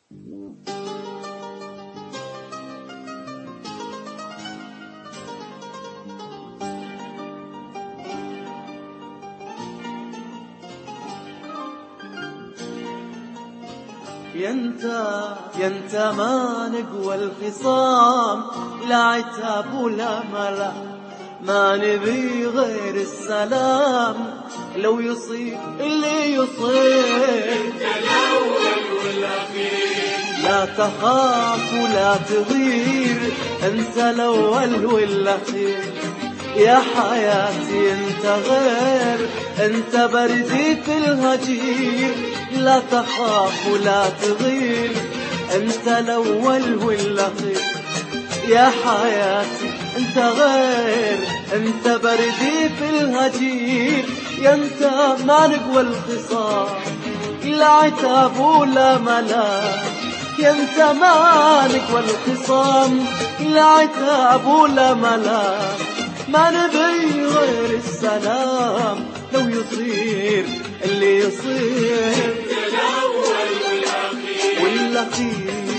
ينت ما نقوى الخصام، لا عتاب ولا ملا، ما نبي غير السلام. لو يصير اللي يصير، انت الاول والاخير، لا تخاف ولا تغير، انت الاول والاخير. يا حياتي انت غير، انت بردي في الهجير، لا تخاف ولا تغير، انت الاول والاخير. يا حياتي انت غير، انت بردي في الهجير. يا انت ما نقوى الخصام، لا عتاب ولا ملام. يا انت ما نقوى الخصام، لا عتاب ولا ملام. ما نبي غير السلام، لو يصير اللي يصير، انت الاول والأخير.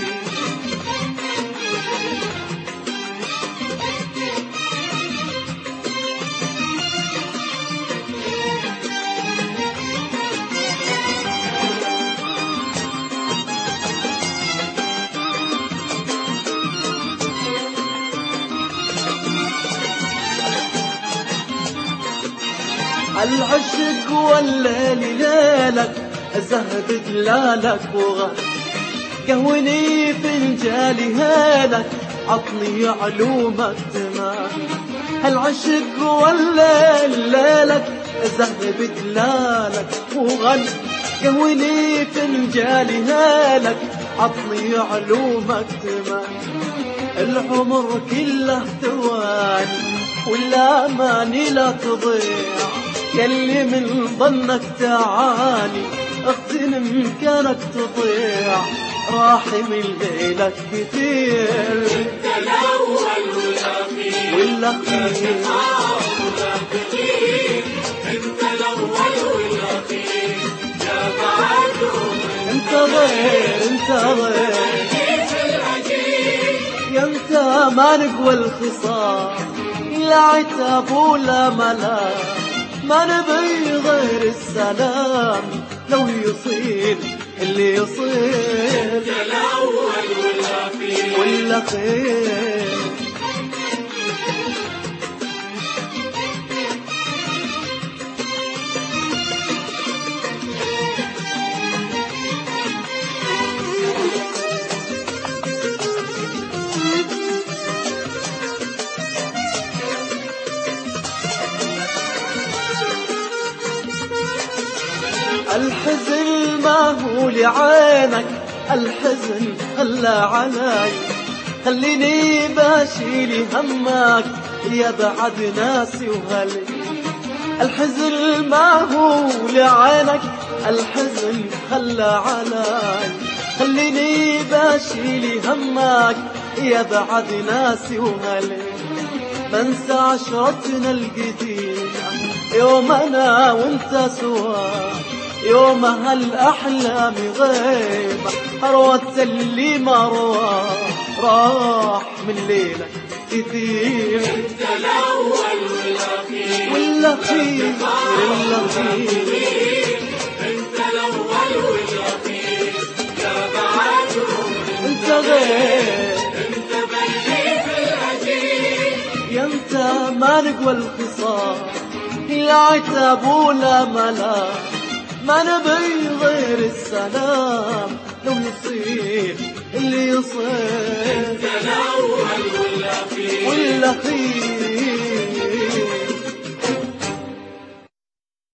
العشق والليل ليلك، زهد دلالك وغد، قهوني فنجالي هيلك، عطني علومك تمام. العشق والليل ليلك، زهد دلالك وغد، قهوني فنجالي هيلك، عطني علومك تمام. العمر كله ثواني، والأماني لا تضيع، يلي من ظنك تعاني، اغتنم كانك تضيع، راح من ليلك كثير، انت الاول والاخير، انت الاول والاخير. يا بعدهم انت غير، انت غير، يا انت ما نقوى الخصام، لا عتاب ولا ملام. ما نبي غير السلام، لو يصير اللي يصير، انت الاول والأخير. الحزن ما هو لعينك، الحزن خلى علي، خليني باشيل همك يا بعد ناسي وهلي. الحزن ما هو لعينك، الحزن خلى علي، خليني باشيل همك يا بعد ناسي وهلي. بنسى عشرتنا القديمة، يوم أنا وانت سوا، يوم هالأحلام غيبة، روت اللي ما روى، راح من ليلك كثير، انت الاول والاخير، والأخير، انت الاول والاخير. يا بعدهم انت غير، انت بلدي في الهجير، يا انت ما نقوى الخصام، لا عتاب ولا ملام. ما نبي غير السلام، لو يصير اللي يصير، انت الاول والاخير، والأخير.